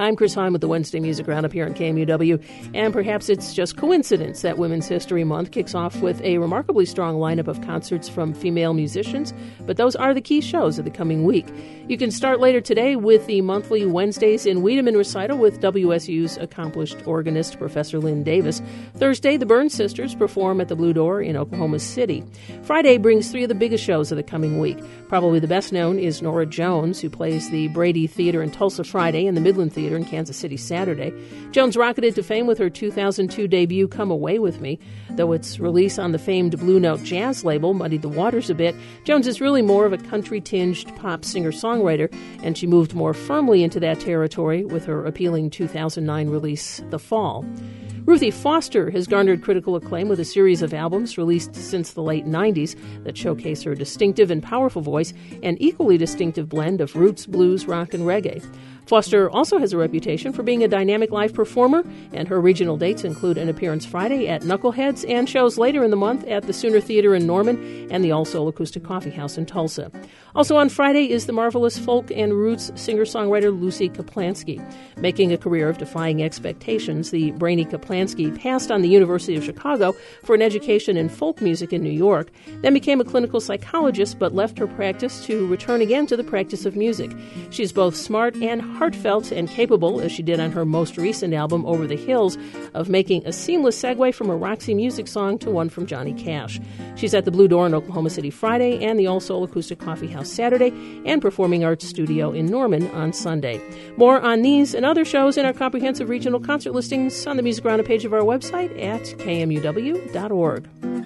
I'm Chris Hine with the Wednesday Music Roundup here on KMUW, and perhaps it's just coincidence that Women's History Month kicks off with a remarkably strong lineup of concerts from female musicians, but those are the key shows of the coming week. You can start later today with the monthly Wednesdays in Wiedemann recital with WSU's accomplished organist Professor Lynn Davis. Thursday, the Burns Sisters perform at the Blue Door in Oklahoma City. Friday brings three of the biggest shows of the coming week. Probably the best known is Norah Jones, who plays the Brady Theater in Tulsa Friday and the Midland Theater in Kansas City Saturday. Jones rocketed to fame with her 2002 debut, Come Away With Me. Though its release on the famed Blue Note jazz label muddied the waters a bit, Jones is really more of a country-tinged pop singer-songwriter, and she moved more firmly into that territory with her appealing 2009 release, The Fall. Ruthie Foster has garnered critical acclaim with a series of albums released since the late 90s that showcase her distinctive and powerful voice and equally distinctive blend of roots, blues, rock, and reggae. Foster also has a reputation for being a dynamic live performer, and her regional dates include an appearance Friday at Knuckleheads and shows later in the month at the Sooner Theater in Norman and the All Soul Acoustic Coffee House in Tulsa. Also on Friday is the marvelous folk and roots singer-songwriter Lucy Kaplansky. Making a career of defying expectations, the brainy Kaplansky passed on the University of Chicago for an education in folk music in New York, then became a clinical psychologist but left her practice to return again to the practice of music. She's both smart and heartfelt and capable, as she did on her most recent album, Over the Hills, of making a seamless segue from a Roxy Music song to one from Johnny Cash. She's at the Blue Door in Oklahoma City Friday and the All Soul Acoustic Coffee House Saturday and Performing Arts Studio in Norman on Sunday. More on these and other shows in our comprehensive regional concert listings on the Music Roundup page of our website at kmuw.org.